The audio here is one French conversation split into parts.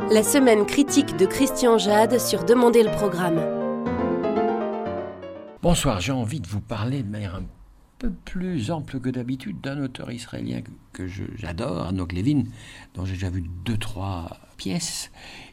La semaine critique de Christian Jade sur Demandez le programme. Bonsoir, j'ai envie de vous parler de manière un peu plus ample que d'habitude d'un auteur israélien que j'adore, Hanok Levin, dont j'ai déjà vu 2-3 pièces,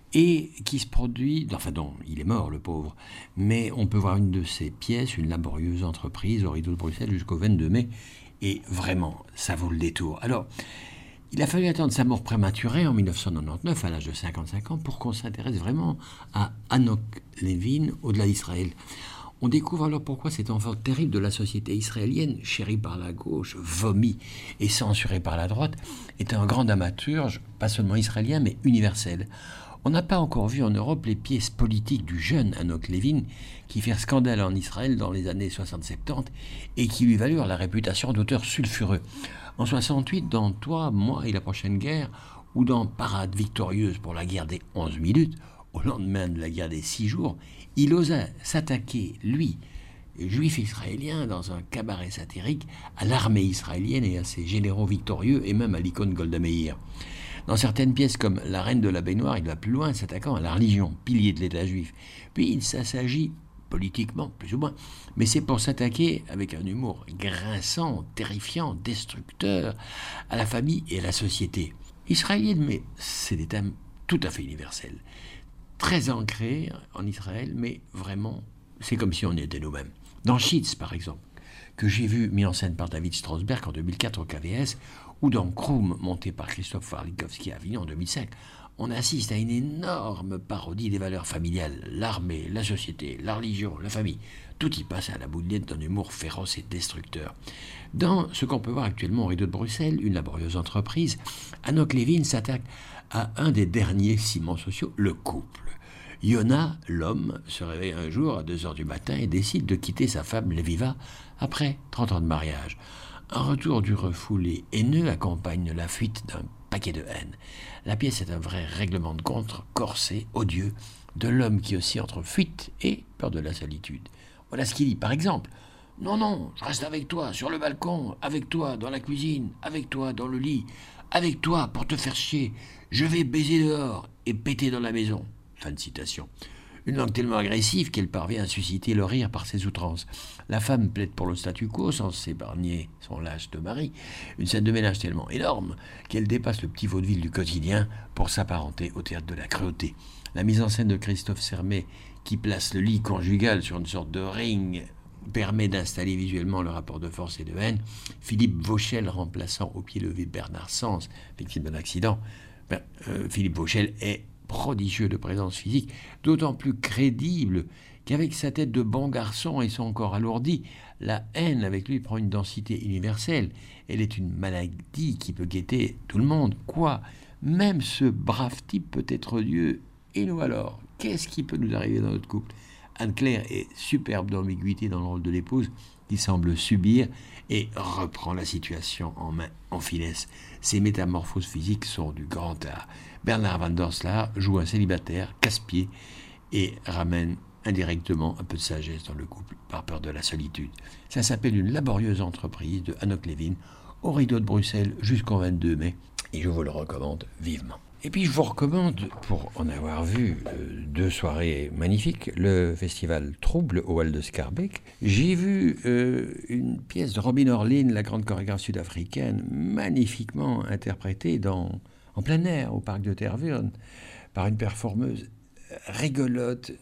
et qui se produit, dont il est mort le pauvre, mais on peut voir une de ses pièces, Une laborieuse entreprise, au Rideau de Bruxelles jusqu'au 22 mai, et vraiment, ça vaut le détour. Alors, il a fallu attendre sa mort prématurée en 1999, à l'âge de 55 ans, pour qu'on s'intéresse vraiment à Hanok Levin au-delà d'Israël. On découvre alors pourquoi cet enfant terrible de la société israélienne, chéri par la gauche, vomi et censuré par la droite, est un grand dramaturge, pas seulement israélien, mais universel. On n'a pas encore vu en Europe les pièces politiques du jeune Hanok Levin qui firent scandale en Israël dans les années 60-70 et qui lui valurent la réputation d'auteur sulfureux. En 68, dans Toi, moi et la prochaine guerre, ou dans Parade victorieuse pour la guerre des 11 minutes, au lendemain de la guerre des 6 jours, il osa s'attaquer, lui, juif israélien, dans un cabaret satirique, à l'armée israélienne et à ses généraux victorieux, et même à l'icône Golda Meir. Dans certaines pièces comme La Reine de la baignoire, il va plus loin, s'attaquant à la religion, pilier de l'État juif. Puis il s'agit, politiquement, plus ou moins, mais c'est pour s'attaquer, avec un humour grinçant, terrifiant, destructeur, à la famille et à la société israélienne, mais c'est des thèmes tout à fait universels. Très ancrés en Israël, mais vraiment, c'est comme si on y était nous-mêmes. Dans Schitz, par exemple, que j'ai vu mis en scène par David Strasberg en 2004 au KVS, ou dans Kroum, monté par Christophe Warlikowski à Avignon en 2005, on assiste à une énorme parodie des valeurs familiales, l'armée, la société, la religion, la famille. Tout y passe à la bouillette d'un humour féroce et destructeur. Dans ce qu'on peut voir actuellement au Rideau de Bruxelles, Une laborieuse entreprise, Hanok Levin s'attaque à un des derniers ciments sociaux, le couple. Yona, l'homme, se réveille un jour à 2h du matin et décide de quitter sa femme Leviva après 30 ans de mariage. Un retour du refoulé haineux accompagne la fuite d'un paquet de haine. La pièce est un vrai règlement de compte corsé, odieux, de l'homme qui oscille entre fuite et peur de la solitude. Voilà ce qu'il dit, par exemple. « Non, je reste avec toi, sur le balcon, avec toi, dans la cuisine, avec toi, dans le lit, avec toi, pour te faire chier. Je vais baiser dehors et péter dans la maison. » Fin de citation. Une langue tellement agressive qu'elle parvient à susciter le rire par ses outrances. La femme plaide pour le statu quo sans s'épargner son lâche de mari. Une scène de ménage tellement énorme qu'elle dépasse le petit vaudeville du quotidien pour s'apparenter au théâtre de la cruauté. La mise en scène de Christophe Sermet, qui place le lit conjugal sur une sorte de ring, permet d'installer visuellement le rapport de force et de haine. Philippe Vauchel remplaçant au pied levé Bernard Sens, victime d'un accident. Philippe Vauchel est prodigieux de présence physique, d'autant plus crédible qu'avec sa tête de bon garçon et son corps alourdi, la haine avec lui prend une densité universelle. Elle est une maladie qui peut guetter tout le monde. Quoi ? Même ce brave type peut être Dieu. Et nous alors ? Qu'est-ce qui peut nous arriver dans notre couple ? Anne-Claire est superbe d'ambiguïté dans le rôle de l'épouse qui semble subir et reprend la situation en main, en finesse. Ses métamorphoses physiques sont du grand art. Bernard Van der Slaer joue un célibataire, casse-pied, et ramène indirectement un peu de sagesse dans le couple par peur de la solitude. Ça s'appelle Une laborieuse entreprise de Hanok Levin au Rideau de Bruxelles jusqu'au 22 mai, et je vous le recommande vivement. Et puis je vous recommande, pour en avoir vu 2 soirées magnifiques, le festival Trouble au Hall de Schaerbeek. J'ai vu une pièce de Robin Orlin, la grande chorégraphe sud-africaine, magnifiquement interprétée en plein air au parc de Tervuren par une performeuse rigolote,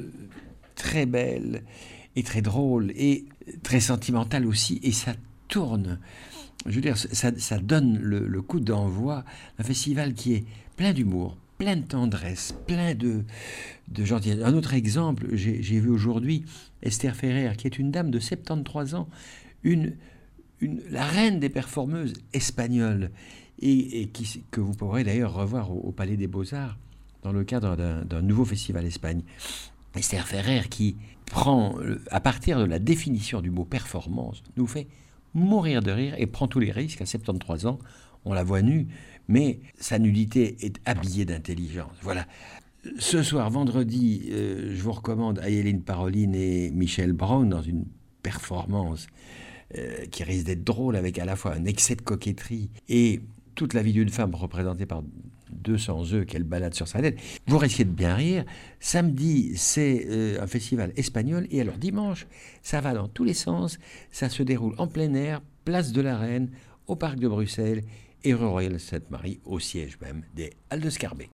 très belle et très drôle et très sentimentale aussi, et ça tourne. Je veux dire, ça donne le coup d'envoi d'un festival qui est plein d'humour, plein de tendresse, plein de gentillesse. Un autre exemple, j'ai vu aujourd'hui Esther Ferrer, qui est une dame de 73 ans, la reine des performeuses espagnoles, et que vous pourrez d'ailleurs revoir au Palais des Beaux-Arts dans le cadre d'un nouveau festival Espagne. Esther Ferrer, qui prend, à partir de la définition du mot performance, nous fait mourir de rire et prend tous les risques. À 73 ans, on la voit nue, mais sa nudité est habillée d'intelligence. Voilà. Ce soir, vendredi, je vous recommande Ayeline Paroline et Michel Brown dans une performance qui risque d'être drôle, avec à la fois un excès de coquetterie et toute la vie d'une femme représentée par 200 œufs qu'elle balade sur sa tête. Vous risquez de bien rire. Samedi, c'est un festival espagnol. Et alors dimanche, ça va dans tous les sens. Ça se déroule en plein air, place de la Reine, au parc de Bruxelles et rue Royale Sainte-Marie, au siège même des Halles de Scarbeck.